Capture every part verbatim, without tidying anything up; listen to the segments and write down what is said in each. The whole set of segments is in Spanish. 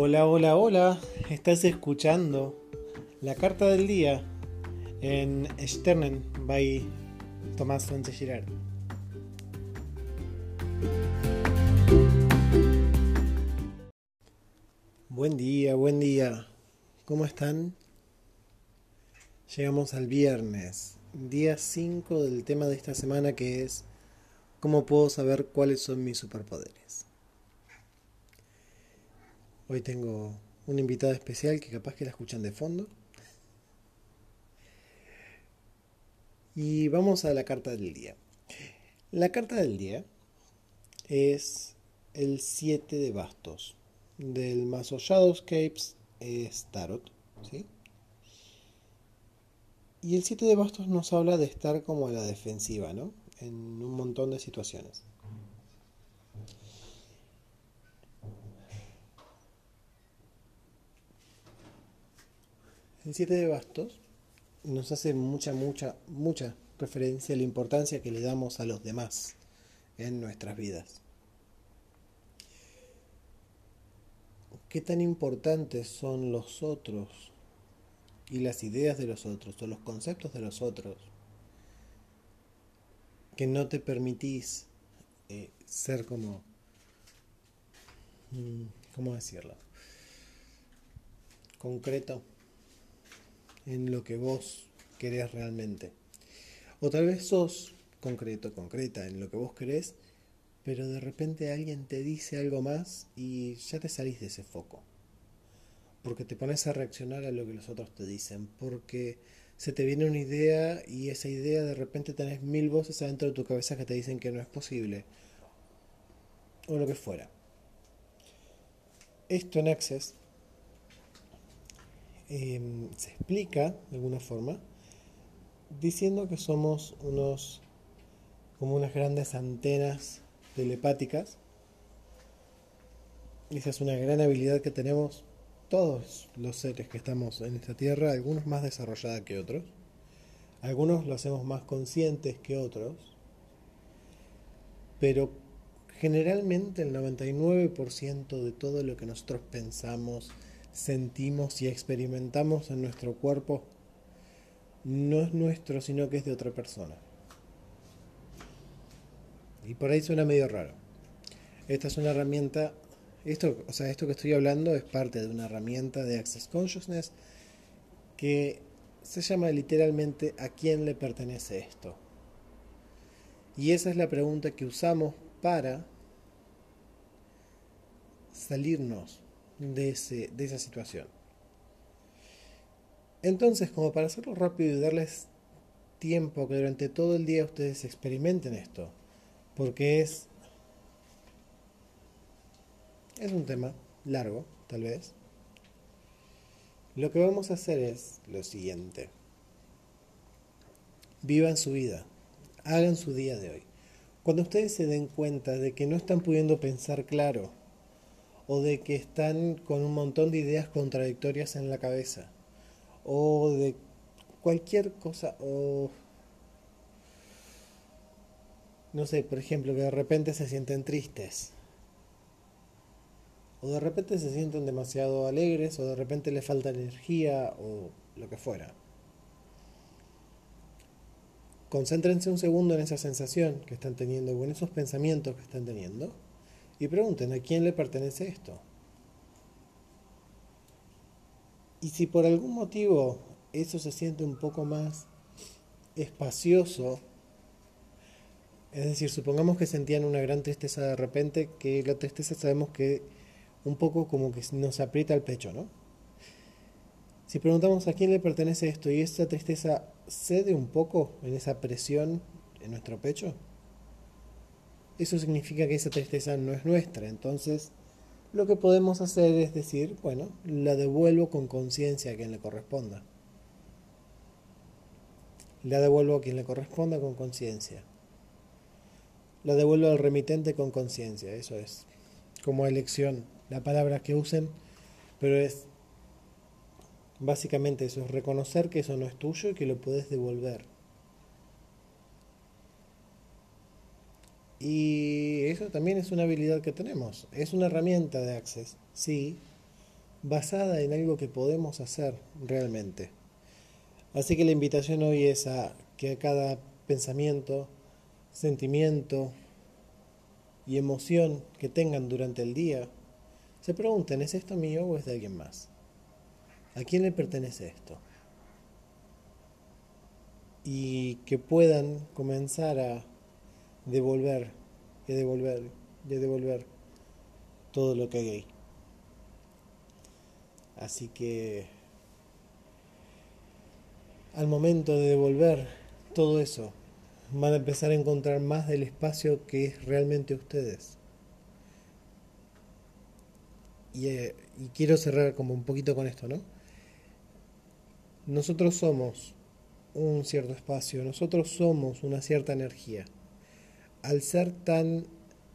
Hola, hola, hola. Estás escuchando la carta del día en Sternen by Tomás Sánchez Girard. Buen día, buen día. ¿Cómo están? Llegamos al viernes, día cinco del tema de esta semana, que es ¿cómo puedo saber cuáles son mis superpoderes? Hoy tengo una invitada especial que capaz que la escuchan de fondo. Y vamos a la carta del día. La carta del día es el siete de bastos del mazo Shadowscapes, es Tarot, ¿sí? Y el siete de bastos nos habla de estar como a la defensiva, ¿no? En un montón de situaciones. El siete de bastos nos hace mucha, mucha, mucha referencia a la importancia que le damos a los demás en nuestras vidas. ¿Qué tan importantes son los otros y las ideas de los otros o los conceptos de los otros que no te permitís eh, ser como, mm, ¿cómo decirlo? Concreto en lo que vos querés realmente. O tal vez sos concreto, concreta en lo que vos querés, pero de repente alguien te dice algo más y ya te salís de ese foco. Porque te pones a reaccionar a lo que los otros te dicen. Porque se te viene una idea y esa idea de repente tenés mil voces adentro de tu cabeza que te dicen que no es posible. O lo que fuera. Esto en Access eh, se explica de alguna forma diciendo que somos unos como unas grandes antenas telepáticas. Esa es una gran habilidad que tenemos todos los seres que estamos en esta tierra, algunos más desarrollada que otros, algunos lo hacemos más conscientes que otros, pero generalmente el noventa y nueve por ciento de todo lo que nosotros pensamos, sentimos y experimentamos en nuestro cuerpo no es nuestro, sino que es de otra persona. Y por ahí suena medio raro. Esta es una herramienta, esto, o sea, esto que estoy hablando es parte de una herramienta de Access Consciousness que se llama literalmente ¿a quién le pertenece esto? Y esa es la pregunta que usamos para salirnos de, ese, de esa situación. Entonces, como para hacerlo rápido y darles tiempo que durante todo el día ustedes experimenten esto, porque es, es un tema largo, tal vez, lo que vamos a hacer es lo siguiente. Vivan su vida, hagan su día de hoy. Cuando ustedes se den cuenta de que no están pudiendo pensar claro, o de que están con un montón de ideas contradictorias en la cabeza, o de cualquier cosa, o no sé, por ejemplo, que de repente se sienten tristes, o de repente se sienten demasiado alegres, o de repente les falta energía, o lo que fuera. Concéntrense un segundo en esa sensación que están teniendo o en esos pensamientos que están teniendo y pregunten a quién le pertenece esto. Y si por algún motivo eso se siente un poco más espacioso, es decir, supongamos que sentían una gran tristeza de repente, que la tristeza sabemos que un poco como que nos aprieta el pecho, ¿no? Si preguntamos a quién le pertenece esto y esa tristeza cede un poco en esa presión en nuestro pecho, eso significa que esa tristeza no es nuestra. Entonces, lo que podemos hacer es decir, bueno, la devuelvo con conciencia a quien le corresponda. La devuelvo a quien le corresponda con conciencia. La devuelvo al remitente con conciencia, eso es. Como elección, la palabra que usen, pero es básicamente eso, es reconocer que eso no es tuyo y que lo puedes devolver. Y eso también es una habilidad que tenemos. Es una herramienta de Access, sí, basada en algo que podemos hacer realmente. Así que la invitación hoy es a que a cada pensamiento, sentimiento y emoción que tengan durante el día, se pregunten, ¿es esto mío o es de alguien más? ¿A quién le pertenece esto? Y que puedan comenzar a devolver, y a devolver, y a devolver todo lo que hay ahí. Así que al momento de devolver todo eso, van a empezar a encontrar más del espacio que es realmente ustedes. Y, eh, y quiero cerrar como un poquito con esto, ¿no? Nosotros somos un cierto espacio, nosotros somos una cierta energía. Al ser tan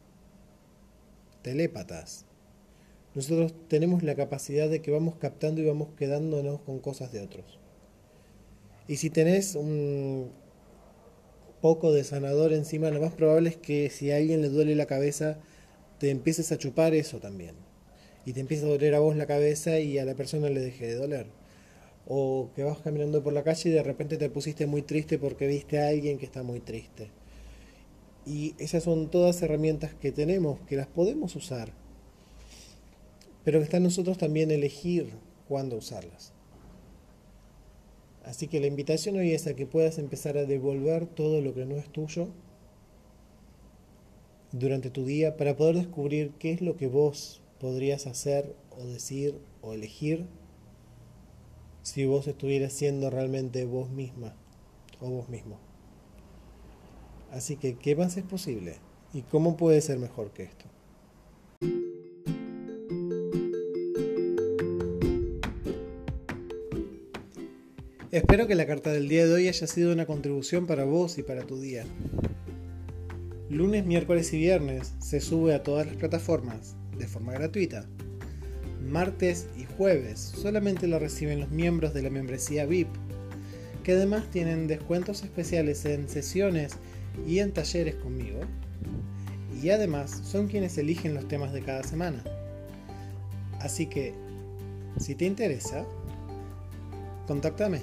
telépatas, nosotros tenemos la capacidad de que vamos captando y vamos quedándonos con cosas de otros. Y si tenés un poco de sanador encima, lo más probable es que si a alguien le duele la cabeza, te empieces a chupar eso también. Y te empieza a doler a vos la cabeza y a la persona le deje de doler. O que vas caminando por la calle y de repente te pusiste muy triste porque viste a alguien que está muy triste. Y esas son todas herramientas que tenemos, que las podemos usar. Pero que está en nosotros también elegir cuándo usarlas. Así que la invitación hoy es a que puedas empezar a devolver todo lo que no es tuyo durante tu día para poder descubrir qué es lo que vos podrías hacer o decir o elegir si vos estuvieras siendo realmente vos misma o vos mismo. Así que, ¿qué más es posible? ¿Y cómo puede ser mejor que esto? Espero que la carta del día de hoy haya sido una contribución para vos y para tu día. Lunes, miércoles y viernes se sube a todas las plataformas de forma gratuita. Martes y jueves solamente la reciben los miembros de la membresía V I P, que además tienen descuentos especiales en sesiones y en talleres conmigo. Y además son quienes eligen los temas de cada semana. Así que, si te interesa, contáctame.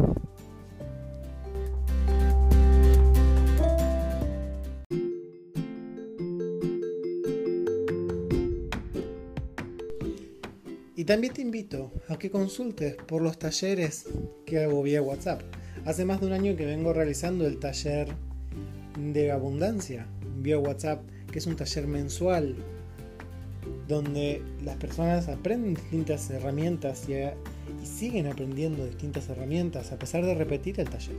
Y también te invito a que consultes por los talleres que hago vía WhatsApp. Hace más de un año que vengo realizando el taller de abundancia vía WhatsApp, que es un taller mensual donde las personas aprenden distintas herramientas y, a, y siguen aprendiendo distintas herramientas a pesar de repetir el taller.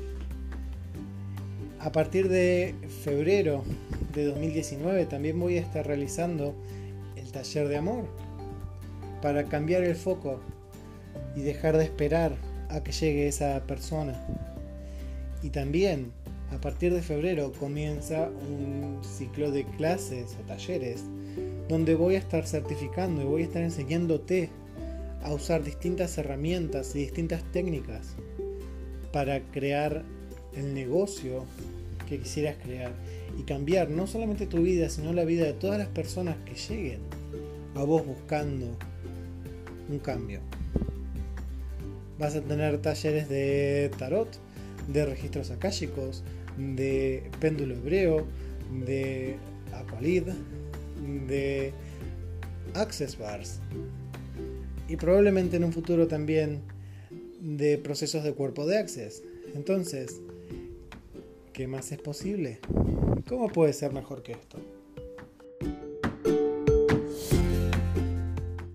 A partir de febrero de dos mil diecinueve también voy a estar realizando el taller de amor para cambiar el foco y dejar de esperar a que llegue esa persona. Y también a partir de febrero comienza un ciclo de clases o talleres donde voy a estar certificando y voy a estar enseñándote a usar distintas herramientas y distintas técnicas para crear el negocio que quisieras crear y cambiar no solamente tu vida, sino la vida de todas las personas que lleguen a vos buscando un cambio. Vas a tener talleres de tarot, de registros akáshicos, de péndulo hebreo, de Aqualid, de Access Bars y probablemente en un futuro también de procesos de cuerpo de Access. Entonces, ¿qué más es posible? ¿Cómo puede ser mejor que esto?